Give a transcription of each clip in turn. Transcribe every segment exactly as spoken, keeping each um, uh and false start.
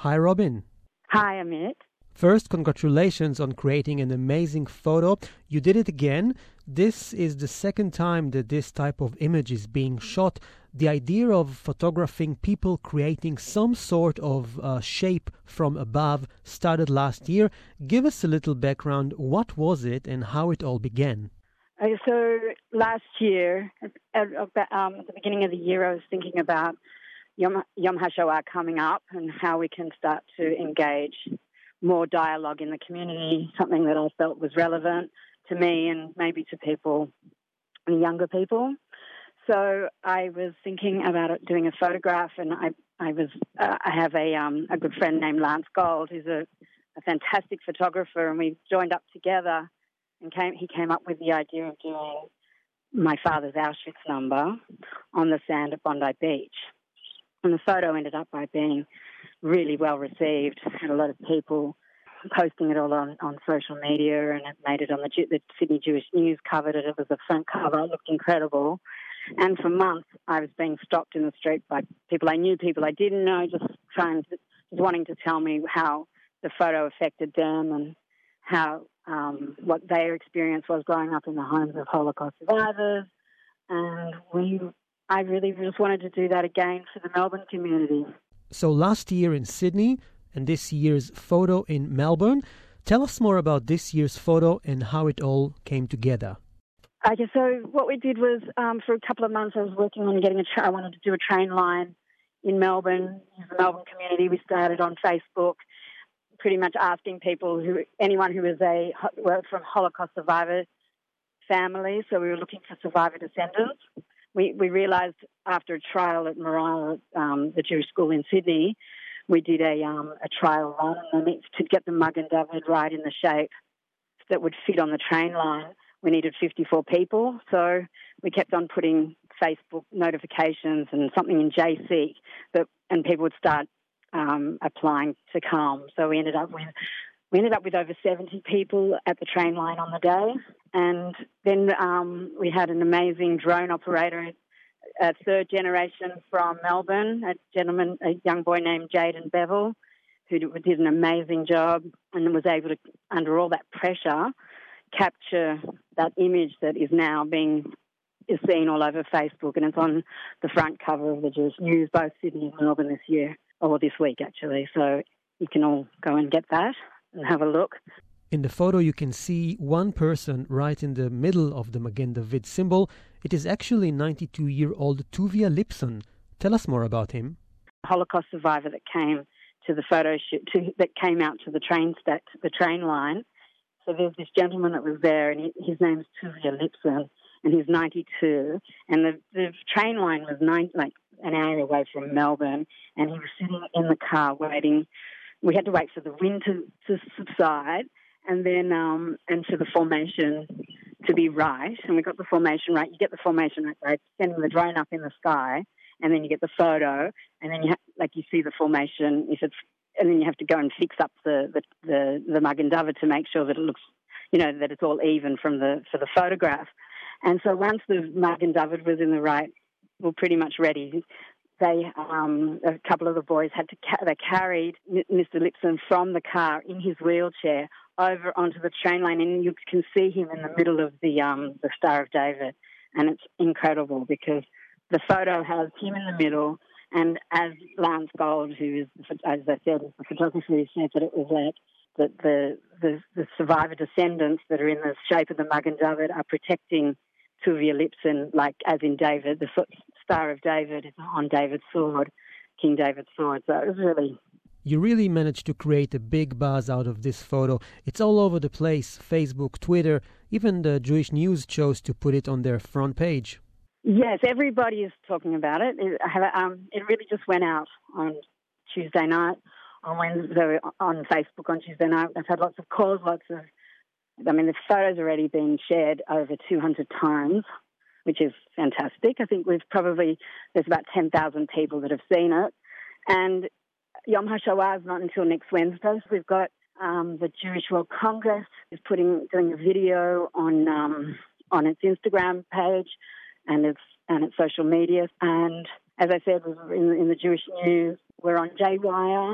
Hi, Robin. Hi, Amit. First, congratulations on creating an amazing photo. You did it again. This is the second time that this type of image is being shot. The idea of photographing people creating some sort of uh, shape from above started last year. Give us a little background. What was it and how it all began? Okay, so last year, at, at, um, at the beginning of the year, I was thinking about Yom, Yom HaShoah coming up and how we can start to engage more dialogue in the community, something that I felt was relevant to me and maybe to people, younger people. So I was thinking about it, doing a photograph, and I I was uh, I have a um, a good friend named Lance Gold, who's a, a fantastic photographer, and we joined up together, and came he came up with the idea of doing my father's Auschwitz number on the sand at Bondi Beach, and the photo ended up by being really well received. Had a lot of people posting it all on, on social media, and it made it on the, the Sydney Jewish News covered it. It was a front cover. It looked incredible. And for months, I was being stopped in the street by people I knew, people I didn't know, just trying to, just wanting to tell me how the photo affected them and how um, what their experience was growing up in the homes of Holocaust survivors. And we, I really just wanted to do that again for the Melbourne community. So last year in Sydney and this year's photo in Melbourne. Tell us more about this year's photo and how it all came together. Okay, so what we did was um, for a couple of months I was working on getting a tra- I wanted to do a train line in Melbourne, in the Melbourne community. We started on Facebook, pretty much asking people, who anyone who was a were from Holocaust survivor families. So we were looking for survivor descendants. We we realised after a trial at Moriah, um, the Jewish school in Sydney, we did a um, a trial run and to get the Magen David right in the shape that would fit on the train line. We needed fifty-four people, so we kept on putting Facebook notifications and something in J C that, and people would start um, applying to come. So we ended up with we ended up with over seventy people at the train line on the day, and then um, we had an amazing drone operator, a third generation from Melbourne, a gentleman, a young boy named Jaden Bevel, who did an amazing job and was able to, under all that pressure, capture that image that is now being is seen all over Facebook, and it's on the front cover of the Jewish News, both Sydney and Melbourne this year, or this week actually. So you can all go and get that and have a look. In the photo you can see one person right in the middle of the Magen David symbol. It is actually ninety-two-year-old Tuvia Lipson. Tell us more about him. A Holocaust survivor that came to the photo shoot, to, that came out to the train st- the train line. So there's this gentleman that was there, and he, his name's Tuvia Lipson, and he's ninety-two. And the, the train line was nine, like an hour away from Melbourne, and he was sitting in the car waiting. We had to wait for the wind to, to subside, and then um, and for the formation to be right. And we got the formation right. You get the formation right by sending the drone up in the sky, and then you get the photo, and then you ha- like you see the formation if it's. And then you have to go and fix up the, the, the, the Magen David to make sure that it looks, you know, that it's all even from the for the photograph. And so once the Magen David was in the right, well, pretty much ready, they um, a couple of the boys had to ca- they carried Mister Lipson from the car in his wheelchair over onto the train line, and you can see him in the middle of the um, the Star of David, and it's incredible because the photo has him in the middle. And as Lance Gold, who is, as I said, is the photographer, who said that it was like that the, the the survivor descendants that are in the shape of the Magen David are protecting Tuvia Lipson, like as in David, the Star of David is on David's sword, King David's sword. So it was really... You really managed to create a big buzz out of this photo. It's all over the place, Facebook, Twitter, even the Jewish News chose to put it on their front page. Yes, everybody is talking about it. It, um, it really just went out on Tuesday night, on Wednesday, on Facebook on Tuesday night. I've had lots of calls, lots of, I mean, the photo's already been shared over two hundred times, which is fantastic. I think we've probably, there's about ten thousand people that have seen it. And Yom HaShoah is not until next Wednesday. So we've got um, the Jewish World Congress is putting, doing a video on um, on its Instagram page, and its and its social media. And as I said, in, in the Jewish News, we're on J Wire,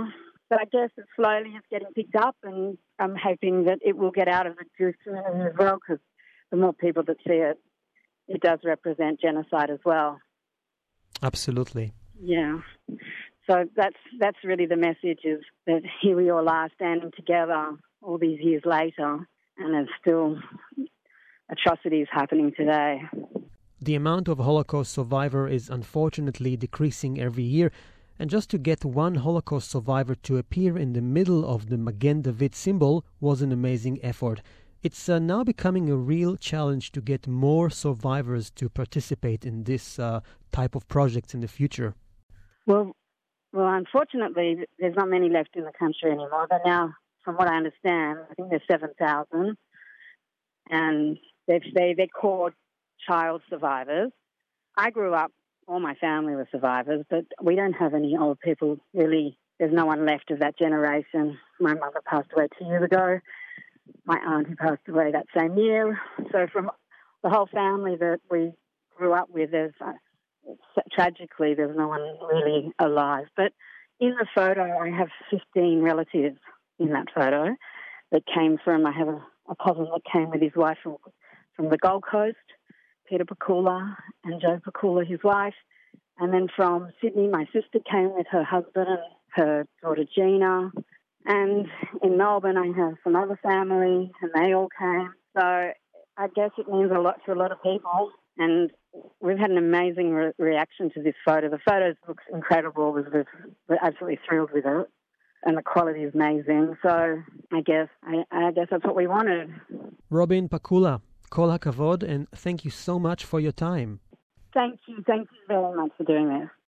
But I guess it slowly is getting picked up, and I'm hoping that it will get out of the Jewish community as well, because the more people that see it, it does represent genocide as well. Absolutely. Yeah. So that's that's really the message, is that here we all are standing together all these years later, and there's still atrocities happening today. The amount of Holocaust survivor is unfortunately decreasing every year, and just to get one Holocaust survivor to appear in the middle of the Magen David symbol was an amazing effort. It's uh, now becoming a real challenge to get more survivors to participate in this uh, type of projects in the future. Well, well, unfortunately, there's not many left in the country anymore. They're now, from what I understand, I think there's seven thousand, and they've, they, they're called child survivors. I grew up, all my family were survivors, but we don't have any old people, really. There's no one left of that generation. My mother passed away two years ago. My aunt who passed away that same year. So from the whole family that we grew up with, there's, uh, tragically, there's no one really alive. But in the photo, I have fifteen relatives in that photo that came from, I have a, a cousin that came with his wife from, from the Gold Coast, Peter Pakula and Joe Pakula, his wife. And then from Sydney, my sister came with her husband and her daughter Gina. And in Melbourne, I have some other family, and they all came. So I guess it means a lot to a lot of people. And we've had an amazing re- reaction to this photo. The photo looks incredible. We're, we're absolutely thrilled with it. And the quality is amazing. So I guess I, I guess that's what we wanted. Robin Pakula, Kol HaKavod, and thank you so much for your time. Thank you. Thank you very much for doing this.